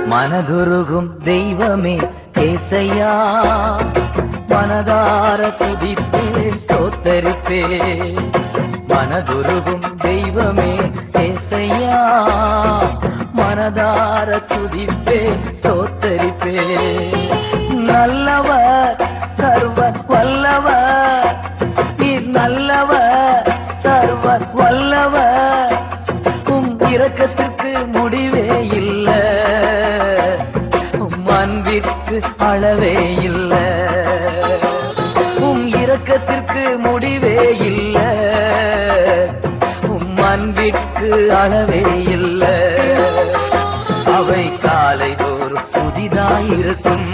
மனதுருகும் தெய்வமே ஏசையா, மனதார துதிப்பேன் ஸ்தோத்தரிப்பேன். மனதுருகும் தெய்வமே ஏசையா, மனதார துதிப்பேன் ஸ்தோத்தரிப்பேன். நல்லவர் சர்வ வல்லவர், நீர் நல்லவர் சர்வ வல்லவர். உம் இரக்கத்திற்கு முடிவே இல்லை, உம் அன்பிற்கு அளவே இல்லை. உம் இரக்கத்திற்கு முடிவே இல்லை, உம் அன்பிற்கு அளவே இல்லை. அவை காலைதோறும் புதிதாயிருக்கும்,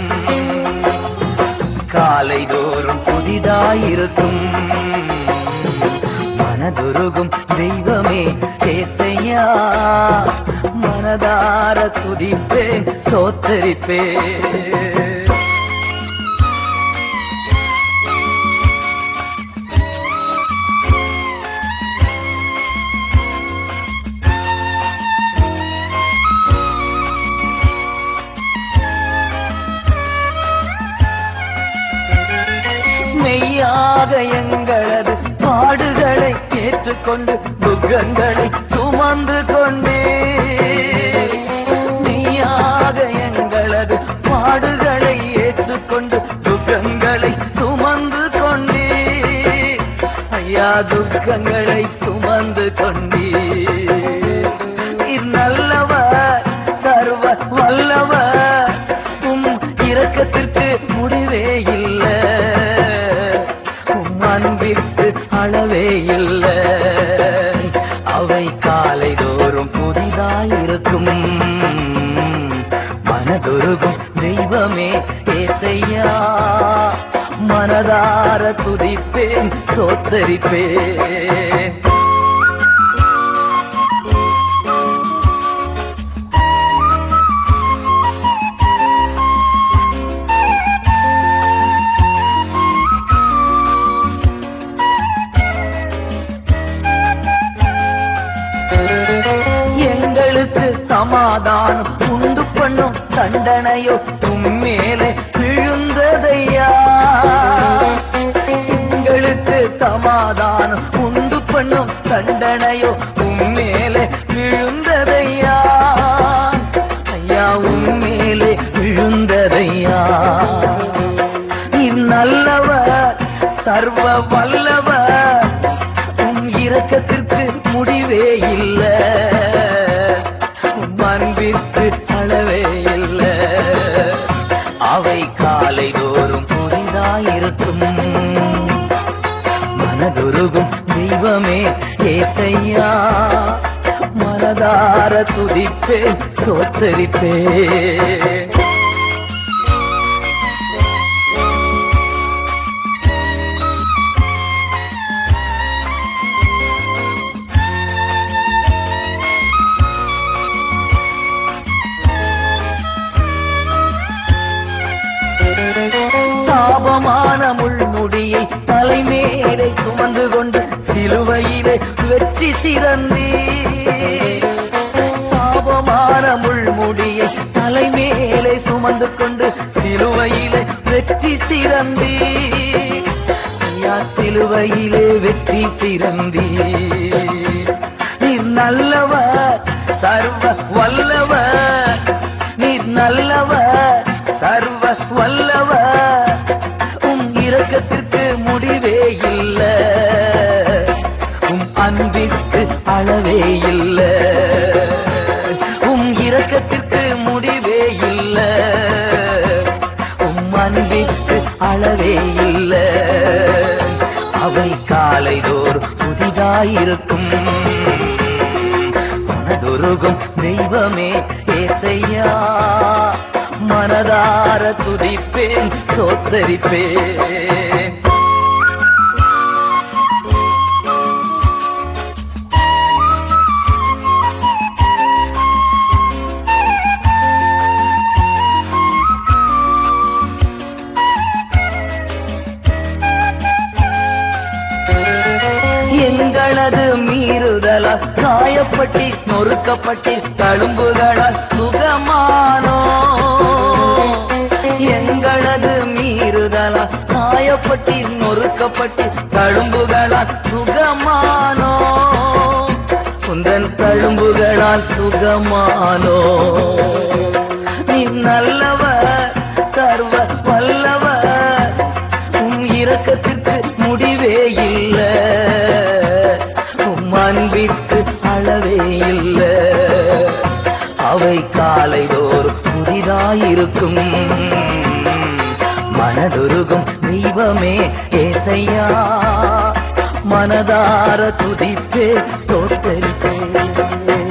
காலைதோறும் புதிதாயிருக்கும். மனதுருகும் தெய்வமே ஏசையா, மனதார துதிப்பேன் ஸ்தோத்தரிப்பேன். மெய்யாக எங்களது பாடுகளை ஏற்றுக்கொண்டு துக்கங்களை சுமந்து கொண்டே, மெய்யாக எங்களது பாடுகளை ஏற்றுக்கொண்டு துக்கங்களை சுமந்து கொண்டே, ஐயா துக்கங்களை சுமந்து கொண்டே. நல்லவர் சர்வ வல்லவர், உம் இரக்கத்திற்கு முடிவே இல்லை, அன்பிற்கு அளவே இல்லை. அவை காலைதோறும் புதிதாயிருக்கும். மனதுருகும் தெய்வமே ஏசையா, மனதார துதிப்பேன் ஸ்தோத்தரிப்பேன். எங்களுக்கு சமாதானம் உண்டு பண்ணும் தண்டனையோ உம்மேலே விழுந்ததையா, எங்களுக்கு சமாதானம் உண்டு பண்ணும் தண்டனையோ உம்மேலே விழுந்ததையா, ஐயா உம்மேலே விழுந்ததையா. நல்லவர் சர்வ வல்லவர், உம் இரக்கத்திற்கு முடிவே இல்லை, அன்பிற்கு அளவே இல்லை. அவை காலைதோறும் புதிதாயிருக்கும். மனதுருகும் தெய்வமே ஏசையா, மனதார துதிப்பேன் ஸ்தோத்தரிப்பேன். சாபமான முள்முடியை தலைமேலை சுமந்து கொண்டு சிலுவையிலே வெற்றி சிறந்தே, சாபமான முள்முடியை தலைமேலை சுமந்து கொண்டு சிலுவையிலே வெற்றி சிறந்தே, ஐயா சிலுவையிலே வெற்றி சிறந்தே. நீர் நல்லவர் சர்வ வல்லவர், நீர் நல்லவர் சர்வ வல்லவர். உம் இரக்கத்திற்கு முடிவே இல்லை, உம் அன்பிற்கு அளவே இல்லை, உம் இரக்கத்திற்கு முடிவே இல்லை, உம் அன்பிற்கு அளவே இல்லை. அவை காலைதோறும் புதிதாயிருக்கும். மனதுருகும் தெய்வமே ஏசையா, மனதார துதிப்பேன் ஸ்தோத்தரிப்பேன். எங்களது மீறுதலால் காயப்பட்டி நொறுக்கப்பட்டி தழும்புகளால் சுக சுகமானோ எங்களது மீறுதலா காயப்பட்டி நொறுக்கப்பட்டு தழும்புகளால் சுகமானோ உந்தன் தழும்புகளால் சுகமானோ நீ நல்லவர் சர்வ வல்லவர் உம் இரக்கத்திற்கு முடிவே இல்லை உம் அன்பிற்கு அளவே இல்லை அவை காலைதோறும் புதிதாயிருக்கும் மனதுருகும் தெய்வமே ஏசையா மனதார துதிப்பே தோற்றே